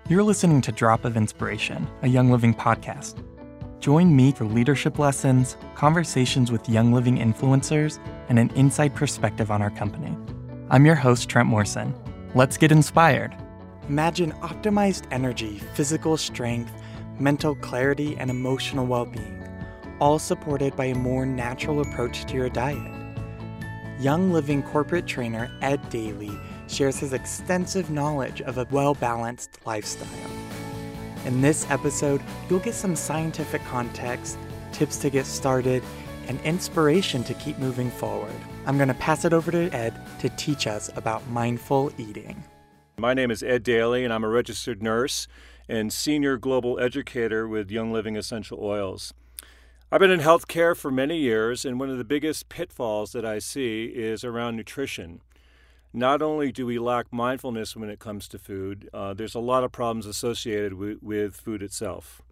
You're listening to Drop of Inspiration, a Young Living podcast. Join me for leadership lessons, conversations with Young Living influencers, and an inside perspective on our company. I'm your host, Trent Morrison. Let's get inspired. Imagine optimized energy, physical strength, mental clarity, and emotional well-being, all supported by a more natural approach to your diet. Young Living corporate trainer Ed Daly shares his extensive knowledge of a well-balanced lifestyle. In this episode, you'll get some scientific context, tips to get started, and inspiration to keep moving forward. I'm going to pass it over to Ed to teach us about mindful eating. My name is Ed Daly, and I'm a registered nurse and senior global educator with Young Living Essential Oils. I've been in healthcare for many years, and one of the biggest pitfalls that I see is around nutrition. Not only do we lack mindfulness when it comes to food, there's a lot of problems associated with food itself.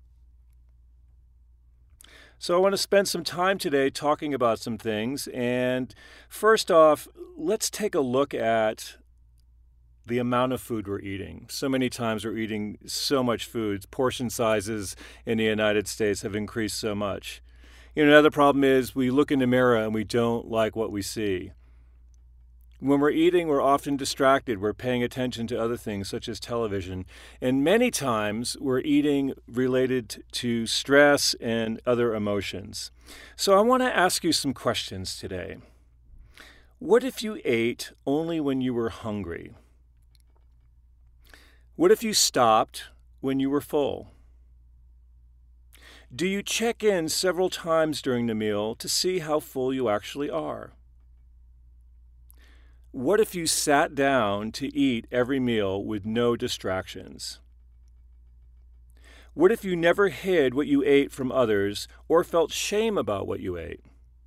So I want to spend some time today talking about some things. And first off, let's take a look at the amount of food we're eating. So many times we're eating so much food. Portion sizes in the United States have increased so much. Another problem is we look in the mirror and we don't like what we see. When we're eating, we're often distracted. We're paying attention to other things such as television. And many times we're eating related to stress and other emotions. So I want to ask you some questions today. What if you ate only when you were hungry? What if you stopped when you were full? Do you check in several times during the meal to see how full you actually are? What if you sat down to eat every meal with no distractions? What if you never hid what you ate from others or felt shame about what you ate?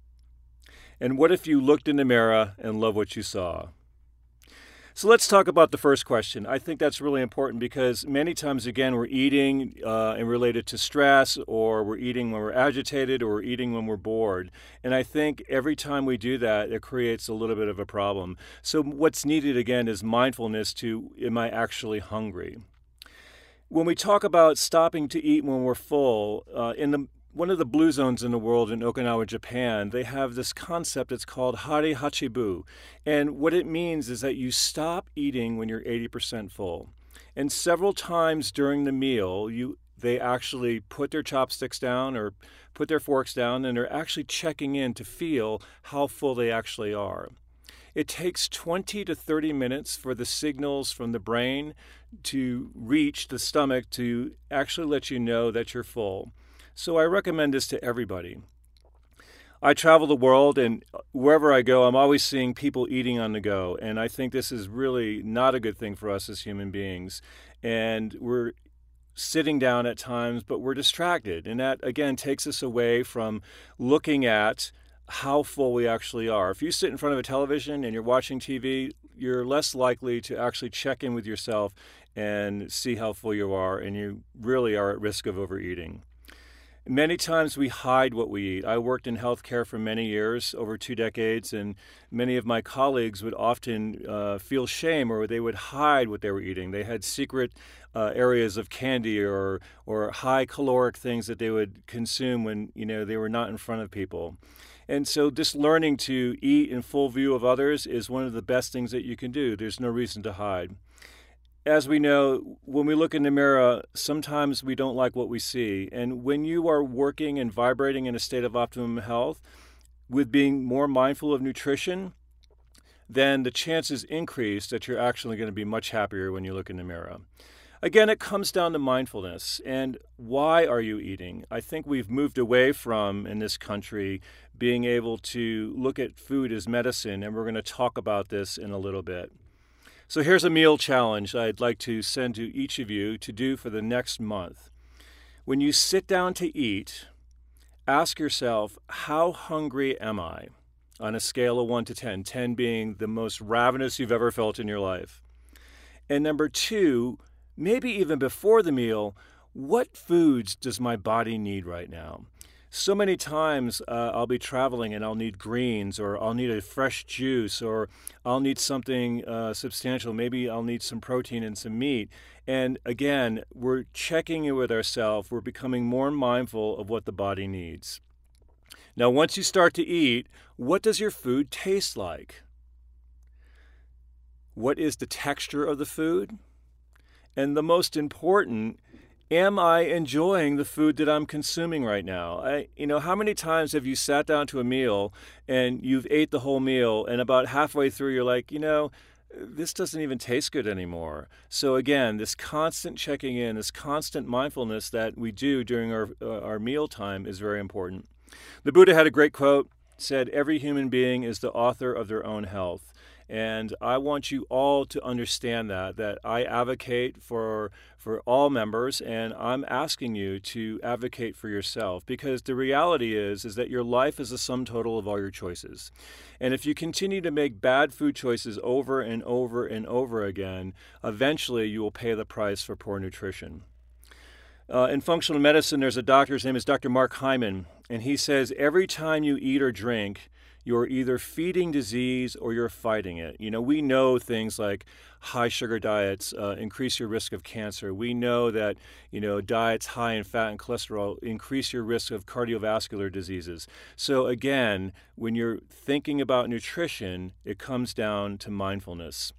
And what if you looked in the mirror and loved what you saw? So let's talk about the first question. I think that's really important because many times, again, we're eating and related to stress, or we're eating when we're agitated, or we're eating when we're bored. And I think every time we do that, it creates a little bit of a problem. So what's needed, again, is mindfulness to, am I actually hungry? When we talk about stopping to eat when we're full, one of the blue zones in the world in Okinawa, Japan, they have this concept. It's called Hare Hachibu. And what it means is that you stop eating when you're 80% full. And several times during the meal, they actually put their chopsticks down or put their forks down, and they're actually checking in to feel how full they actually are. It takes 20 to 30 minutes for the signals from the brain to reach the stomach to actually let you know that you're full. So I recommend this to everybody. I travel the world, and wherever I go, I'm always seeing people eating on the go. And I think this is really not a good thing for us as human beings. And we're sitting down at times, but we're distracted. And that, again, takes us away from looking at how full we actually are. If you sit in front of a television and you're watching TV, you're less likely to actually check in with yourself and see how full you are, and you really are at risk of overeating. Many times we hide what we eat. I worked in healthcare for many years, over 2 decades, and many of my colleagues would often feel shame, or they would hide what they were eating. They had secret areas of candy or high caloric things that they would consume when they were not in front of people. And so just learning to eat in full view of others is one of the best things that you can do. There's no reason to hide. As we know, when we look in the mirror, sometimes we don't like what we see. And when you are working and vibrating in a state of optimum health, with being more mindful of nutrition, then the chances increase that you're actually going to be much happier when you look in the mirror. Again, it comes down to mindfulness. And why are you eating? I think we've moved away from, in this country, being able to look at food as medicine, and we're going to talk about this in a little bit. So here's a meal challenge I'd like to send to each of you to do for the next month. When you sit down to eat, ask yourself, how hungry am I? On a scale of 1 to 10, 10 being the most ravenous you've ever felt in your life. And number 2, maybe even before the meal, what foods does my body need right now? So many times I'll be traveling and I'll need greens, or I'll need a fresh juice, or I'll need something substantial. Maybe I'll need some protein and some meat. And again, we're checking in with ourselves. We're becoming more mindful of what the body needs. Now, once you start to eat, what does your food taste like? What is the texture of the food? And the most important, am I enjoying the food that I'm consuming right now? How many times have you sat down to a meal and you've ate the whole meal, and about halfway through you're like, this doesn't even taste good anymore. So again, this constant checking in, this constant mindfulness that we do during our meal time is very important. The Buddha had a great quote, said, "Every human being is the author of their own health." And I want you all to understand that I advocate for all members, and I'm asking you to advocate for yourself, because the reality is that your life is the sum total of all your choices. And if you continue to make bad food choices over and over and over again, eventually you will pay the price for poor nutrition. In functional medicine, there's a doctor, his name is Dr. Mark Hyman, and he says every time you eat or drink, you're either feeding disease or you're fighting it. We know things like high sugar diets increase your risk of cancer. We know that, diets high in fat and cholesterol increase your risk of cardiovascular diseases. So again, when you're thinking about nutrition, it comes down to mindfulness.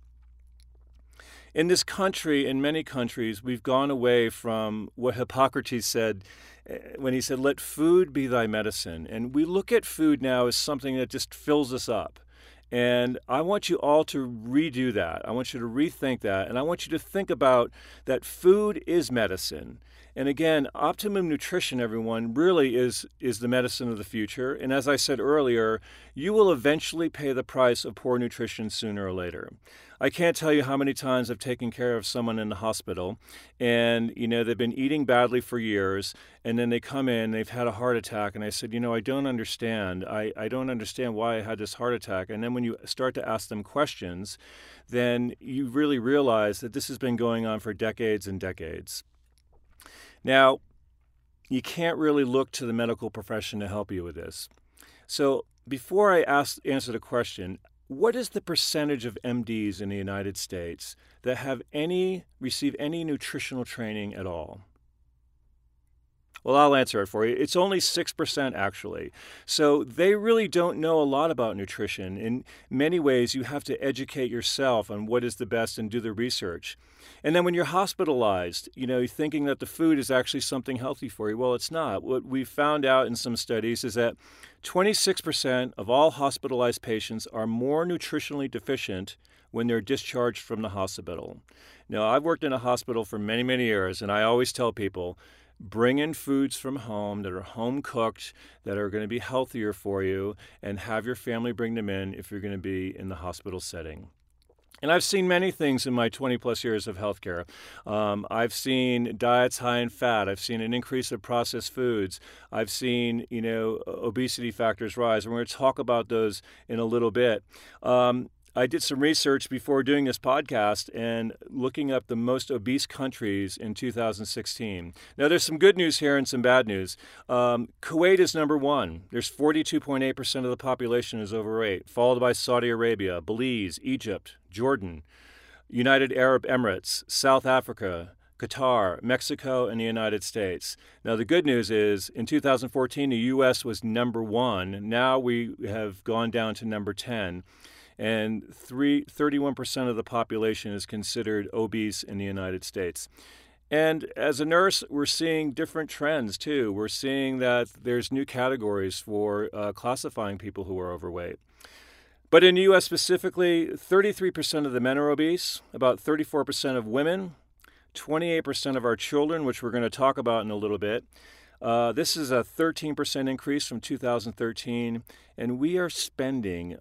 In this country, in many countries, we've gone away from what Hippocrates said when he said, "Let food be thy medicine." And we look at food now as something that just fills us up. And I want you all to redo that. I want you to rethink that. And I want you to think about that food is medicine. And again, optimum nutrition, everyone, really is the medicine of the future. And as I said earlier, you will eventually pay the price of poor nutrition sooner or later. I can't tell you how many times I've taken care of someone in the hospital, and they've been eating badly for years, and then they come in, they've had a heart attack, and I said, I don't understand. I don't understand why I had this heart attack. And then when you start to ask them questions, then you really realize that this has been going on for decades and decades. Now, you can't really look to the medical profession to help you with this. So before I answer the question, what is the percentage of MDs in the United States that have receive any nutritional training at all? Well, I'll answer it for you. It's only 6% actually. So they really don't know a lot about nutrition. In many ways, you have to educate yourself on what is the best and do the research. And then when you're hospitalized, you're thinking that the food is actually something healthy for you. Well, it's not. What we found out in some studies is that 26% of all hospitalized patients are more nutritionally deficient when they're discharged from the hospital. Now, I've worked in a hospital for many, many years, and I always tell people, bring in foods from home that are home cooked, that are going to be healthier for you, and have your family bring them in if you're going to be in the hospital setting. And I've seen many things in my 20 plus years of healthcare. I've seen diets high in fat. I've seen an increase of processed foods. I've seen, obesity factors rise. And we're going to talk about those in a little bit. I did some research before doing this podcast and looking up the most obese countries in 2016. Now, there's some good news here and some bad news. Kuwait is number one. There's 42.8% of the population is overweight, followed by Saudi Arabia, Belize, Egypt, Jordan, United Arab Emirates, South Africa, Qatar, Mexico, and the United States. Now, the good news is in 2014, the U.S. was number one. Now we have gone down to number 10. And 31% of the population is considered obese in the United States. And as a nurse, we're seeing different trends too. We're seeing that there's new categories for classifying people who are overweight. But in the U.S. specifically, 33% of the men are obese, about 34% of women, 28% of our children, which we're going to talk about in a little bit. This is a 13% increase from 2013, and we are spending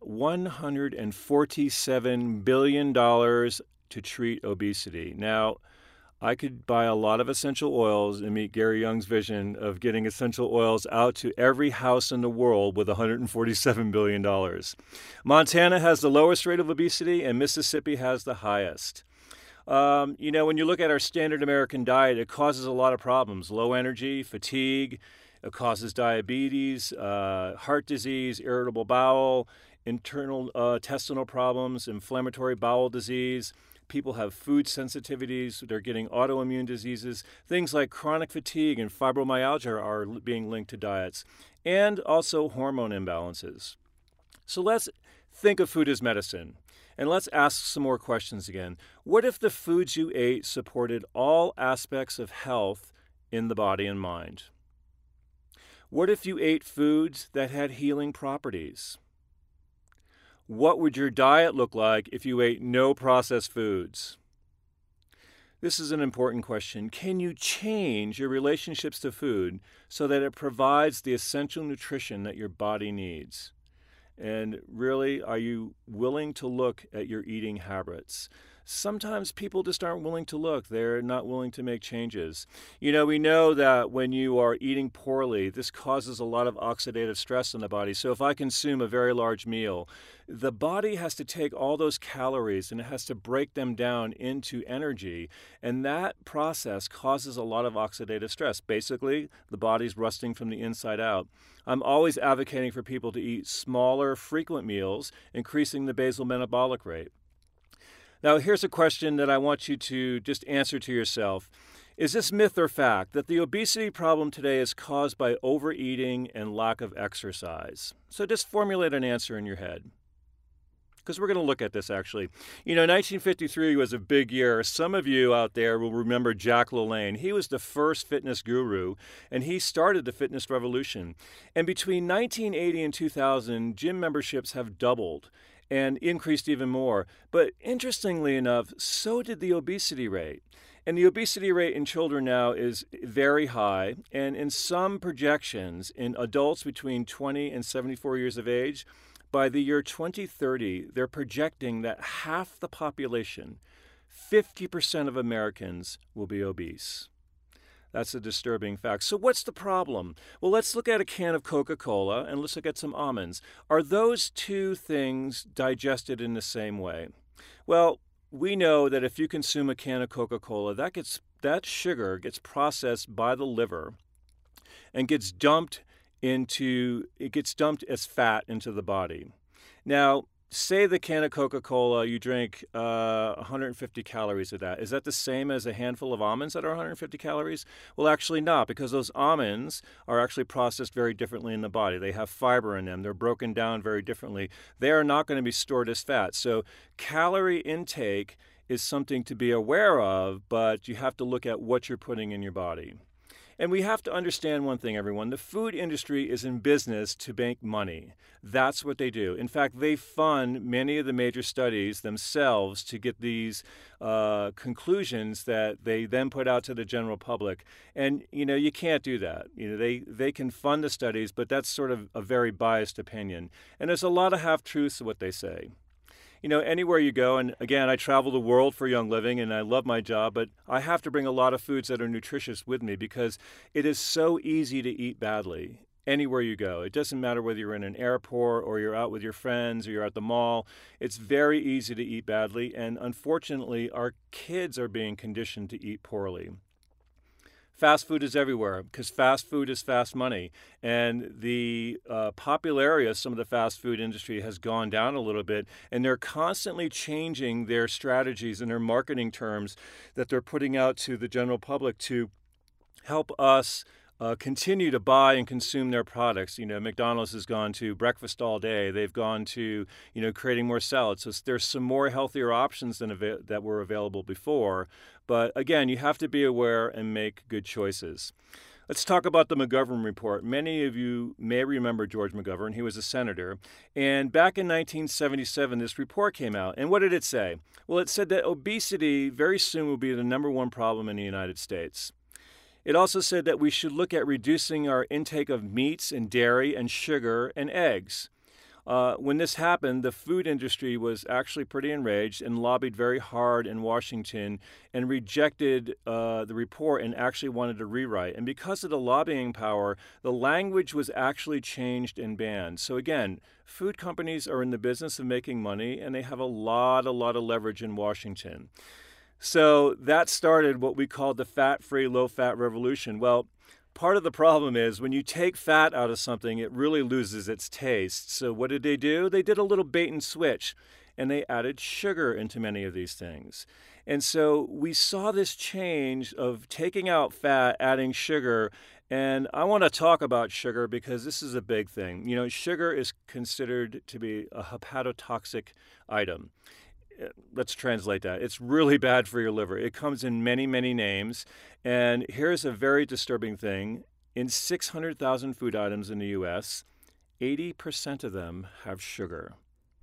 $147 billion to treat obesity. Now, I could buy a lot of essential oils and meet Gary Young's vision of getting essential oils out to every house in the world with $147 billion. Montana has the lowest rate of obesity, and Mississippi has the highest. When you look at our standard American diet, it causes a lot of problems. Low energy, fatigue, It causes diabetes, heart disease, irritable bowel, internal intestinal problems, inflammatory bowel disease. People have food sensitivities. They're getting autoimmune diseases. Things like chronic fatigue and fibromyalgia are being linked to diets, and also hormone imbalances. So let's think of food as medicine. And let's ask some more questions again. What if the foods you ate supported all aspects of health in the body and mind? What if you ate foods that had healing properties? What would your diet look like if you ate no processed foods? This is an important question. Can you change your relationships to food so that it provides the essential nutrition that your body needs? And really, are you willing to look at your eating habits? Sometimes people just aren't willing to look. They're not willing to make changes. We know that when you are eating poorly, this causes a lot of oxidative stress in the body. So if I consume a very large meal, the body has to take all those calories and it has to break them down into energy. And that process causes a lot of oxidative stress. Basically, the body's rusting from the inside out. I'm always advocating for people to eat smaller, frequent meals, increasing the basal metabolic rate. Now, here's a question that I want you to just answer to yourself. Is this myth or fact that the obesity problem today is caused by overeating and lack of exercise? So just formulate an answer in your head, because we're going to look at this actually. 1953 was a big year. Some of you out there will remember Jack LaLanne. He was the first fitness guru, and he started the fitness revolution. And between 1980 and 2000, gym memberships have doubled and increased even more. But interestingly enough, so did the obesity rate. And the obesity rate in children now is very high. And in some projections, in adults between 20 and 74 years of age, by the year 2030, they're projecting that half the population, 50% of Americans, will be obese. That's a disturbing fact. So what's the problem? Well, let's look at a can of Coca-Cola and let's look at some almonds. Are those two things digested in the same way? Well, we know that if you consume a can of Coca-Cola, that sugar gets processed by the liver and gets dumped as fat into the body. Now, say the can of Coca-Cola, you drink 150 calories of that. Is that the same as a handful of almonds that are 150 calories? Well, actually not, because those almonds are actually processed very differently in the body. They have fiber in them. They're broken down very differently. They are not going to be stored as fat. So calorie intake is something to be aware of, but you have to look at what you're putting in your body. And we have to understand one thing, everyone. The food industry is in business to make money. That's what they do. In fact, they fund many of the major studies themselves to get these conclusions that they then put out to the general public. And, you can't do that. They can fund the studies, but that's sort of a very biased opinion. And there's a lot of half-truths to what they say. Anywhere you go, and again, I travel the world for Young Living and I love my job, but I have to bring a lot of foods that are nutritious with me because it is so easy to eat badly anywhere you go. It doesn't matter whether you're in an airport or you're out with your friends or you're at the mall. It's very easy to eat badly, and unfortunately, our kids are being conditioned to eat poorly. Fast food is everywhere because fast food is fast money. And the popularity of some of the fast food industry has gone down a little bit. And they're constantly changing their strategies and their marketing terms that they're putting out to the general public to help us continue to buy and consume their products. McDonald's has gone to breakfast all day. They've gone to, creating more salads. So there's some more healthier options that were available before. But again, you have to be aware and make good choices. Let's talk about the McGovern report. Many of you may remember George McGovern. He was a senator. And back in 1977, this report came out. And what did it say? Well, it said that obesity very soon will be the number one problem in the United States. It also said that we should look at reducing our intake of meats and dairy and sugar and eggs. When this happened, the food industry was actually pretty enraged and lobbied very hard in Washington and rejected the report and actually wanted to rewrite. And because of the lobbying power, the language was actually changed and banned. So again, food companies are in the business of making money, and they have a lot of leverage in Washington. So that started what we call the fat-free, low-fat revolution. Well, part of the problem is when you take fat out of something, it really loses its taste. So what did they do? They did a little bait and switch, and they added sugar into many of these things. And so we saw this change of taking out fat, adding sugar. And I want to talk about sugar because this is a big thing. You know, sugar is considered to be a hepatotoxic item. Let's translate that. It's really bad for your liver. It comes in many, many names. And here's a very disturbing thing. In 600,000 food items in the U.S., 80% of them have sugar.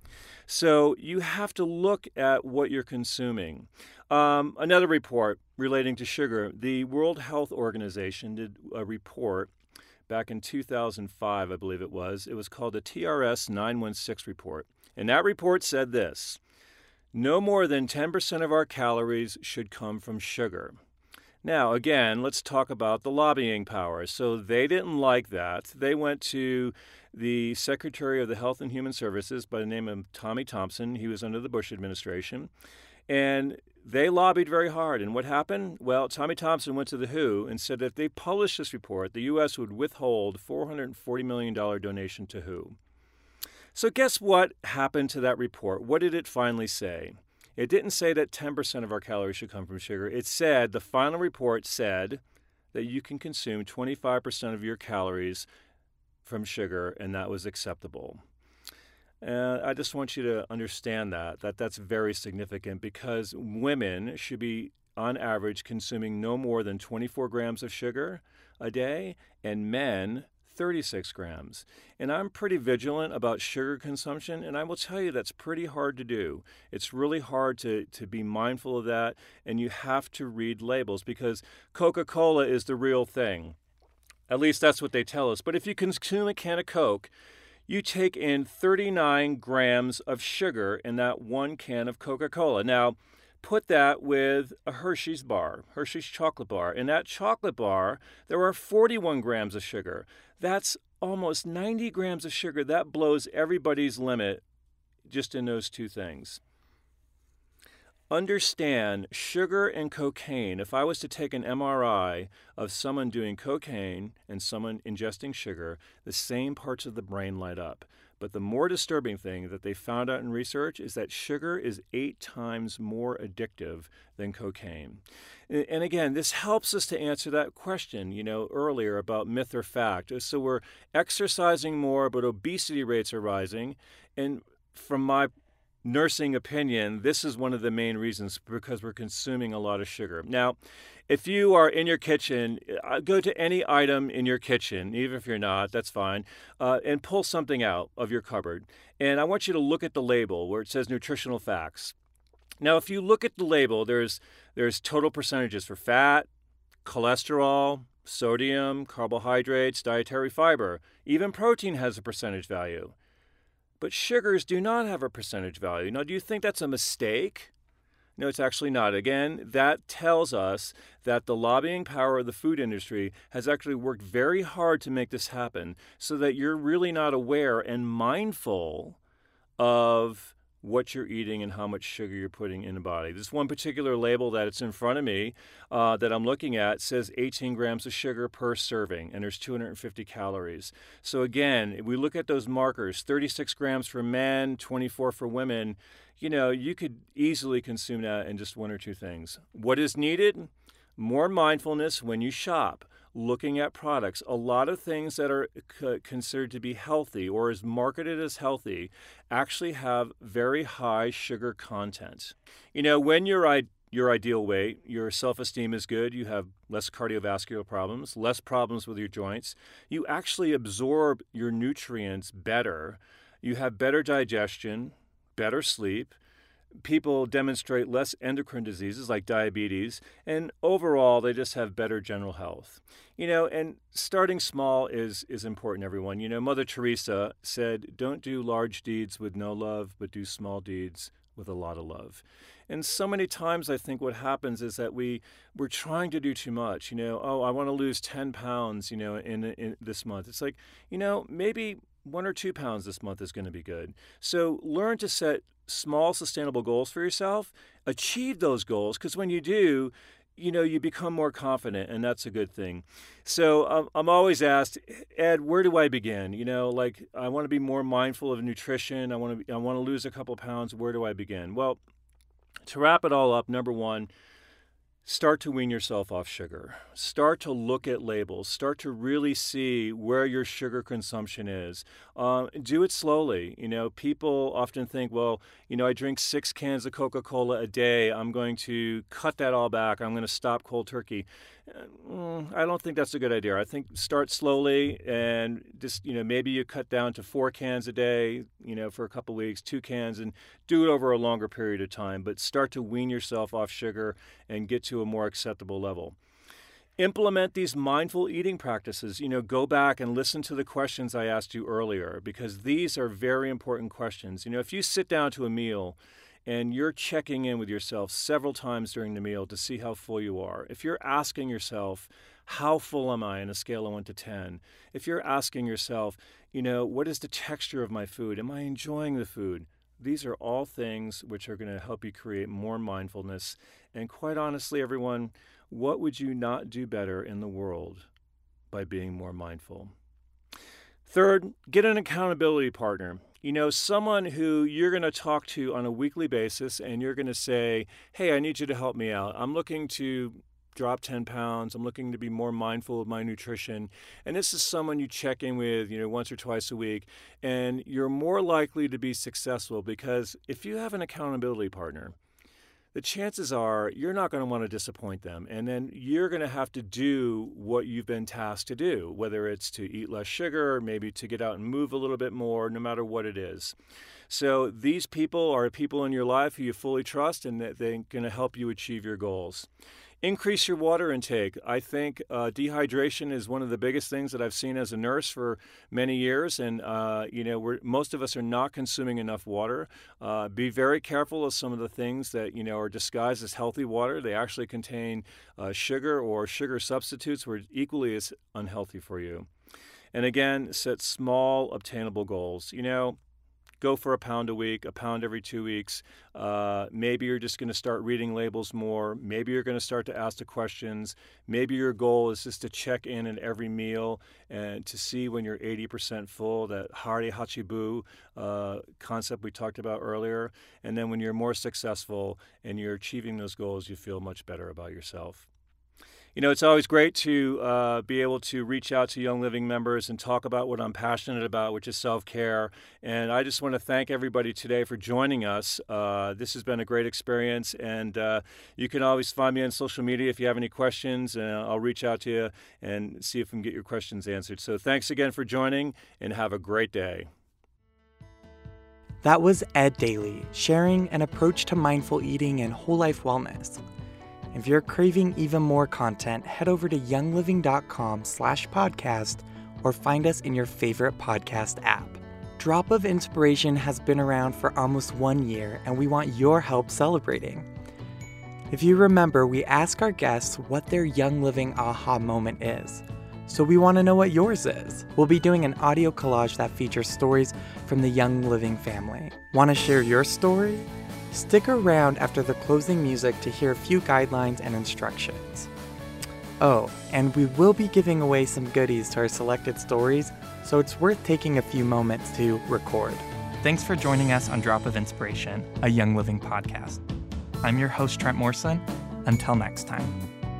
So you have to look at what you're consuming. Another report relating to sugar, the World Health Organization did a report back in 2005, I believe it was. It was called the TRS 916 report. And that report said this: no more than 10% of our calories should come from sugar. Now, again, let's talk about the lobbying power. So they didn't like that. They went to the Secretary of the Health and Human Services by the name of Tommy Thompson. He was under the Bush administration. And they lobbied very hard. And what happened? Well, Tommy Thompson went to the WHO and said that if they published this report, the U.S. would withhold $440 million donation to WHO. So guess what happened to that report? What did it finally say? It didn't say that 10% of our calories should come from sugar. It said, the final report said that you can consume 25% of your calories from sugar, and that was acceptable. And I just want you to understand that's very significant, because women should be, on average, consuming no more than 24 grams of sugar a day, and men 36 grams. And I'm pretty vigilant about sugar consumption, and I will tell you that's pretty hard to do. It's really hard to be mindful of that, and you have to read labels, because Coca-Cola is the real thing. At least that's what they tell us. But if you consume a can of Coke, you take in 39 grams of sugar in that one can of Coca-Cola. Now, put that with a Hershey's bar, Hershey's chocolate bar. In that chocolate bar, there are 41 grams of sugar. That's almost 90 grams of sugar. That blows everybody's limit just in those two things. Understand, sugar and cocaine. If I was to take an MRI of someone doing cocaine and someone ingesting sugar, the same parts of the brain light up. But the more disturbing thing that they found out in research is that sugar is 8 times more addictive than cocaine. And again, this helps us to answer that question, earlier about myth or fact. So we're exercising more, but obesity rates are rising. And from my nursing opinion, this is one of the main reasons, because we're consuming a lot of sugar. Now, if you are in your kitchen, go to any item in your kitchen, even if you're not, that's fine, and pull something out of your cupboard. And I want you to look at the label where it says nutritional facts. Now, if you look at the label, there's total percentages for fat, cholesterol, sodium, carbohydrates, dietary fiber. Even protein has a percentage value. But sugars do not have a percentage value. Now, do you think that's a mistake? No, it's actually not. Again, that tells us that the lobbying power of the food industry has actually worked very hard to make this happen, so that you're really not aware and mindful of what you're eating and how much sugar you're putting in the body. This one particular label that it's in front of me that I'm looking at says 18 grams of sugar per serving, and there's 250 calories. So again, we look at those markers, 36 grams for men, 24 for women. You could easily consume that in just one or two things. What is needed? More mindfulness when you shop. Looking at products. A lot of things that are considered to be healthy or is marketed as healthy actually have very high sugar content. When you're your ideal weight, your self-esteem is good, you have less cardiovascular problems, less problems with your joints, you actually absorb your nutrients better, you have better digestion, better sleep, people demonstrate less endocrine diseases like diabetes, and overall they just have better general health. And starting small is important, everyone. Mother Teresa said, don't do large deeds with no love, but do small deeds with a lot of love. And so many times I think what happens is that we're trying to do too much. I want to lose 10 pounds, in this month. It's like, maybe 1 or 2 pounds this month is going to be good. So learn to set small, sustainable goals for yourself. Achieve those goals, because when you do, you become more confident, and that's a good thing. So I'm always asked, Ed, where do I begin? Like I want to be more mindful of nutrition. I want to lose a couple pounds. Where do I begin? Well, to wrap it all up, number one, start to wean yourself off sugar. Start to look at labels. Start to really see where your sugar consumption is. Do it slowly. People often think, well, I drink 6 cans of Coca-Cola a day. I'm going to cut that all back. I'm going to stop cold turkey. I don't think that's a good idea. I think start slowly and just, maybe you cut down to 4 cans a day, for a couple weeks, 2 cans, and do it over a longer period of time. But start to wean yourself off sugar and get to a more acceptable level. Implement these mindful eating practices. Go back and listen to the questions I asked you earlier, because these are very important questions. If you sit down to a meal and you're checking in with yourself several times during the meal to see how full you are, if you're asking yourself, how full am I on a scale of 1 to 10? If you're asking yourself, what is the texture of my food? Am I enjoying the food? These are all things which are going to help you create more mindfulness. And quite honestly, everyone, what would you not do better in the world by being more mindful? Third, get an accountability partner. Someone who you're going to talk to on a weekly basis, and you're going to say, hey, I need you to help me out. I'm looking to drop 10 pounds. I'm looking to be more mindful of my nutrition. And this is someone you check in with, once or twice a week. And you're more likely to be successful because if you have an accountability partner, the chances are you're not going to want to disappoint them. And then you're going to have to do what you've been tasked to do, whether it's to eat less sugar, maybe to get out and move a little bit more, no matter what it is. So these people are people in your life who you fully trust, and that they're going to help you achieve your goals. Increase your water intake. I think dehydration is one of the biggest things that I've seen as a nurse for many years. And, most of us are not consuming enough water. Be very careful of some of the things that, are disguised as healthy water. They actually contain sugar or sugar substitutes, which are equally as unhealthy for you. And again, set small, obtainable goals. Go for a pound a week, a pound every 2 weeks. Maybe you're just going to start reading labels more. Maybe you're going to start to ask the questions. Maybe your goal is just to check in at every meal and to see when you're 80% full, that Hare Hachibu concept we talked about earlier. And then when you're more successful and you're achieving those goals, you feel much better about yourself. It's always great to be able to reach out to Young Living members and talk about what I'm passionate about, which is self-care. And I just want to thank everybody today for joining us. This has been a great experience. And you can always find me on social media if you have any questions, and I'll reach out to you and see if we can get your questions answered. So thanks again for joining, and have a great day. That was Ed Daly sharing an approach to mindful eating and whole life wellness. If you're craving even more content, head over to youngliving.com/podcast or find us in your favorite podcast app. Drop of Inspiration has been around for almost 1 year, and we want your help celebrating. If you remember, we ask our guests what their Young Living aha moment is. So we want to know what yours is. We'll be doing an audio collage that features stories from the Young Living family. Want to share your story? Stick around after the closing music to hear a few guidelines and instructions. Oh, and we will be giving away some goodies to our selected stories, so it's worth taking a few moments to record. Thanks for joining us on Drop of Inspiration, a Young Living podcast. I'm your host, Trent Morrison. Until next time.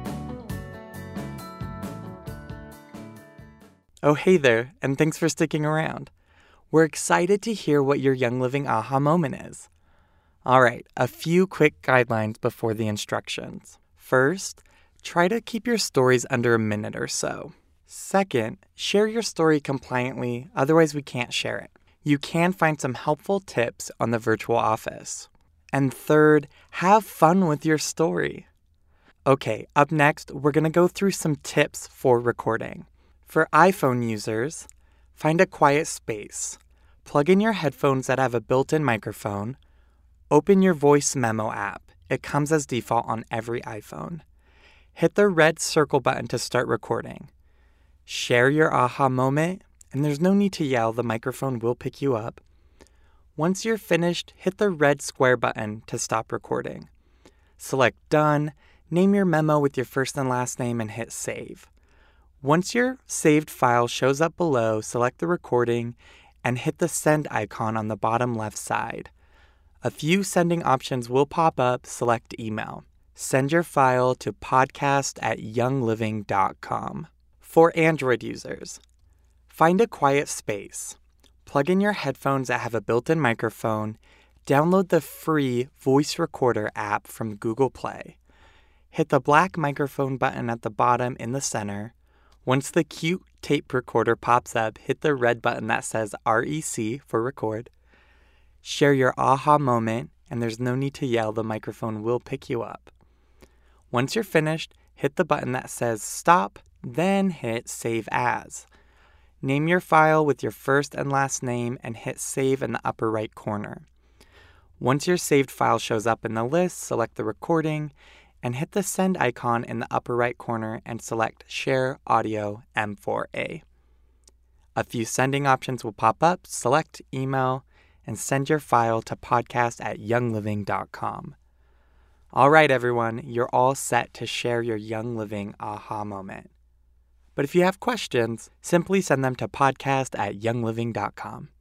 Oh, hey there, and thanks for sticking around. We're excited to hear what your Young Living aha moment is. All right, a few quick guidelines before the instructions. First, try to keep your stories under a minute or so. Second, share your story compliantly, otherwise we can't share it. You can find some helpful tips on the virtual office. And third, have fun with your story. Okay, up next, we're going to go through some tips for recording. For iPhone users, find a quiet space. Plug in your headphones that have a built-in microphone. Open your voice memo app. It comes as default on every iPhone. Hit the red circle button to start recording. Share your aha moment, and there's no need to yell, the microphone will pick you up. Once you're finished, hit the red square button to stop recording. Select Done. Name your memo with your first and last name and hit save. Once your saved file shows up below, select the recording and hit the send icon on the bottom left side. A few sending options will pop up. Select email. Send your file to podcast@youngliving.com. For Android users, find a quiet space. Plug in your headphones that have a built-in microphone. Download the free voice recorder app from Google Play. Hit the black microphone button at the bottom in the center. Once the cute tape recorder pops up, hit the red button that says REC for record. Share your aha moment, and there's no need to yell, the microphone will pick you up. Once you're finished, hit the button that says stop, then hit save as. Name your file with your first and last name and hit save in the upper right corner. Once your saved file shows up in the list, select the recording and hit the send icon in the upper right corner and select Share Audio M4A. A few sending options will pop up. Select email and send your file to podcast@youngliving.com. All right, everyone, you're all set to share your Young Living aha moment. But if you have questions, simply send them to podcast@youngliving.com.